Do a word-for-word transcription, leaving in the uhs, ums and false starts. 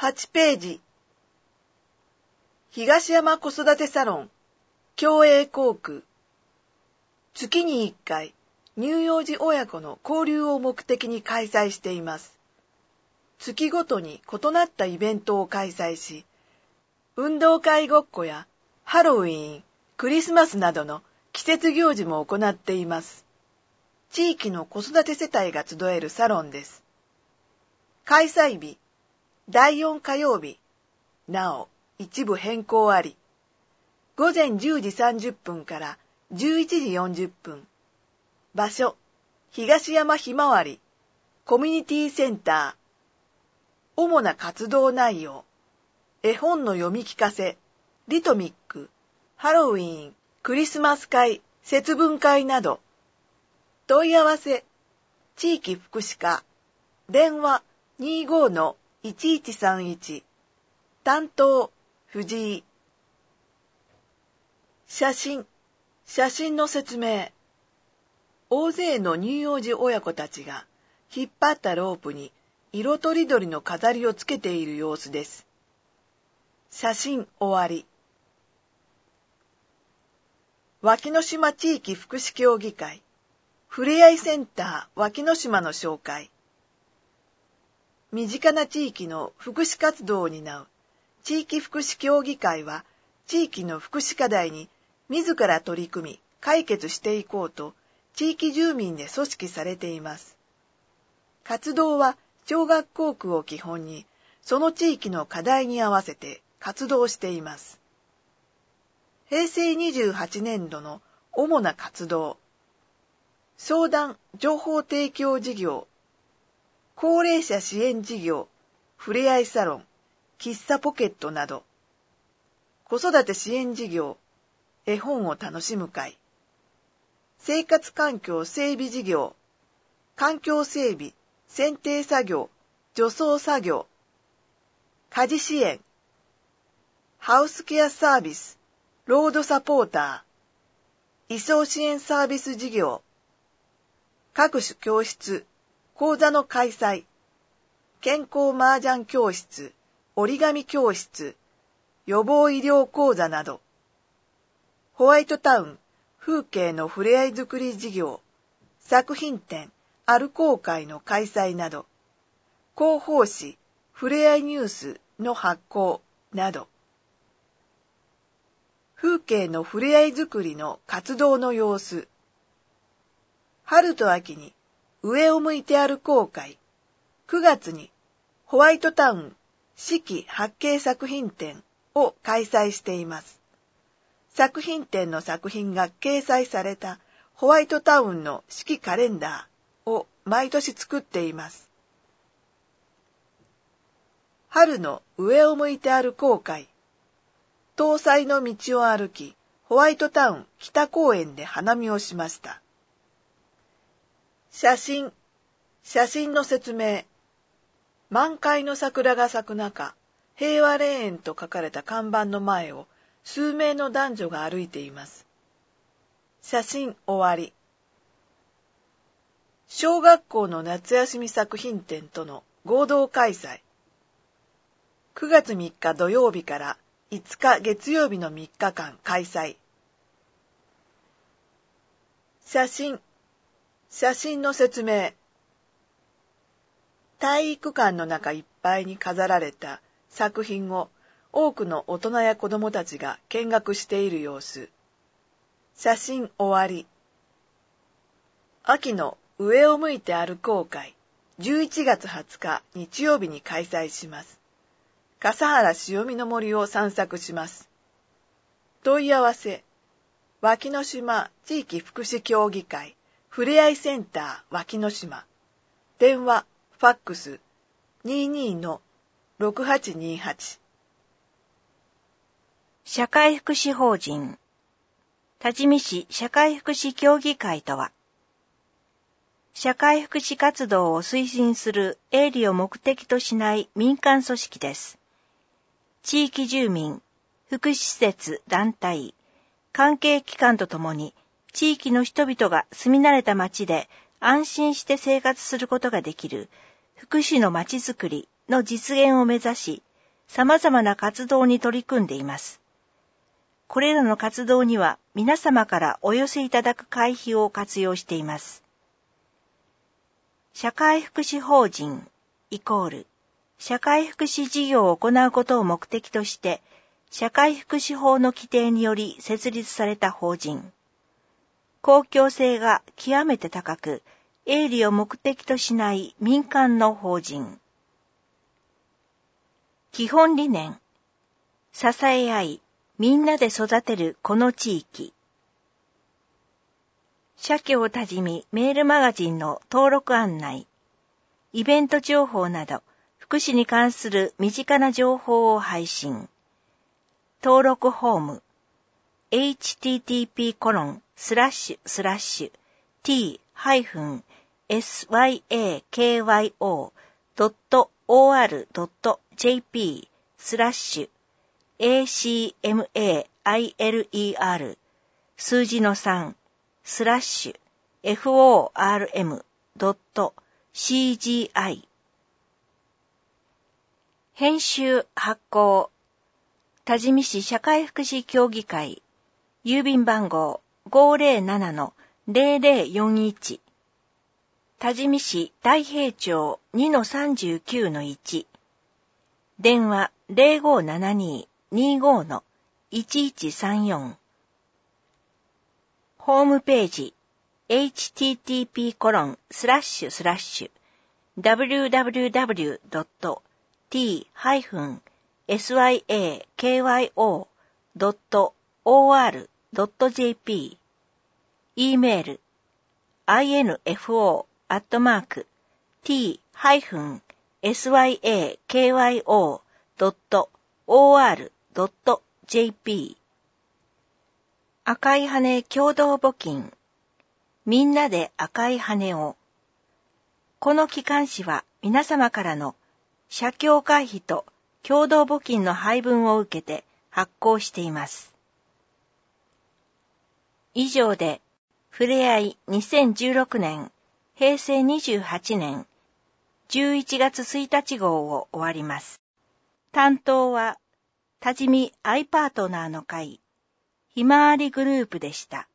はちページ。東山子育てサロン、共栄校区。月にいっかい、乳幼児親子の交流を目的に開催しています。月ごとに異なったイベントを開催し、運動会ごっこやハロウィーン、クリスマスなどの季節行事も行っています。地域の子育て世帯が集えるサロンです。開催日、だいよん火曜日、なお一部変更あり。午前じゅうじさんじゅっぷんからじゅういちじよんじゅっぷん。場所、東山ひまわり、コミュニティセンター。主な活動内容、絵本の読み聞かせ、リトミック、ハロウィーン、クリスマス会、節分会など。問い合わせ、地域福祉課、電話 にじゅうごのいちいちさんいち、担当、藤井。写真、写真の説明。大勢の乳幼児親子たちが引っ張ったロープに色とりどりの飾りをつけている様子です。写真終わり。脇の島地域福祉協議会、ふれあいセンター脇の島の紹介。身近な地域の福祉活動を担う地域福祉協議会は、地域の福祉課題に自ら取り組み解決していこうと、地域住民で組織されています。活動は小学校区を基本に、その地域の課題に合わせて活動しています。へいせいにじゅうはちねんどの主な活動。相談・情報提供事業、高齢者支援事業、ふれあいサロン、喫茶ポケットなど。子育て支援事業、絵本を楽しむ会。生活環境整備事業、環境整備、剪定作業、除草作業。家事支援、ハウスケアサービス、ロードサポーター、移送支援サービス事業。各種教室、講座の開催、健康麻雀教室、折り紙教室、予防医療講座など。ホワイトタウン、風景のふれあいづくり事業、作品展、ある公会の開催など。広報誌、ふれあいニュースの発行など。風景のふれあいづくりの活動の様子。春と秋に上を向いて歩こう会、くがつにホワイトタウン四季八景作品展を開催しています。作品展の作品が掲載されたホワイトタウンの四季カレンダーを毎年作っています。春の上を向いて歩こう会、東西の道を歩き、ホワイトタウン北公園で花見をしました。写真、写真の説明。満開の桜が咲く中、平和霊園と書かれた看板の前を数名の男女が歩いています。写真終わり。小学校の夏休み作品展との合同開催。くがつみっか土曜日からいつか月曜日のみっかかん開催。写真、写真の説明。体育館の中いっぱいに飾られた作品を多くの大人や子どもたちが見学している様子。写真終わり。秋の上を向いて歩こう会、じゅういちがつはつか日曜日に開催します。笠原潮見の森を散策します。問い合わせ、脇の島地域福祉協議会、ふれあいセンター脇の島。電話、ファックス、にじゅうにのろくはちにはち。 社会福祉法人多治見市社会福祉協議会とは、社会福祉活動を推進する営利を目的としない民間組織です。地域住民、福祉施設、団体、関係機関とともに地域の人々が住み慣れた町で安心して生活することができる福祉の町づくりの実現を目指し、 様々な活動に取り組んでいます。これらの活動には皆様からお寄せいただく会費を活用しています。社会福祉法人イコール社会福祉事業を行うことを目的として社会福祉法の規定により設立された法人。公共性が極めて高く、営利を目的としない民間の法人。基本理念。支え合い、みんなで育てるこの地域。社協多治見メールマガジンの登録案内。イベント情報など、福祉に関する身近な情報を配信。登録フォーム。エイチティーティーピーコロンスラッシュスラッシュ ティーハイフンエスワイエーケーワイオードットオーアールドットジェーピースラッシュ エーシーエムエーアイエルイーアール 数字のさんスラッシュ エフオーアールエムドットシージーアイ 編集発行多治見市社会福祉協議会郵便番号 ごーぜろななのゼロゼロよんいち 多治見市太平町 にのさんじゅうきゅうのいち 電話 ゼロごーななにーにーごーのいちいちさんよん ホームページ エイチティーティーピーコロンスラッシュスラッシュ ダブリューダブリューダブリュードットティーハイフンエスワイエーケーワイオードットオーアールドットジェーピー e メール アイエヌエフオー アットマーク ティーハイフンエスワイエーケーワイオードットオーアールドットジェーピー 赤い羽共同募金みんなで赤い羽をこの機関誌は皆様からの社協会費と共同募金の配分を受けて発行しています。以上で、ふれあいにせんじゅうろくねん、へいせいにじゅうはちねん、じゅういちがつついたち号を終わります。担当は、多治見アイパートナーの会、ひまわりグループでした。